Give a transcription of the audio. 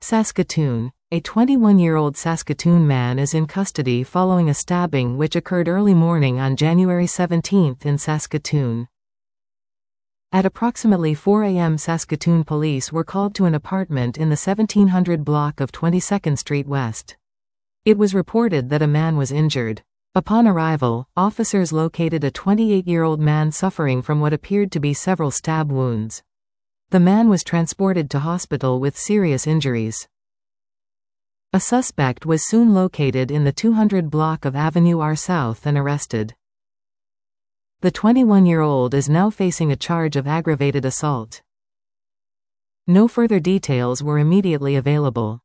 Saskatoon. A 21-year-old Saskatoon man is in custody following a stabbing which occurred early morning on January 17 in Saskatoon. At approximately 4 a.m. Saskatoon police were called to an apartment in the 1700 block of 22nd Street West. It was reported that a man was injured. Upon arrival, officers located a 28-year-old man suffering from what appeared to be several stab wounds. The man was transported to hospital with serious injuries. A suspect was soon located in the 200 block of Avenue R South and arrested. The 21-year-old is now facing a charge of aggravated assault. No further details were immediately available.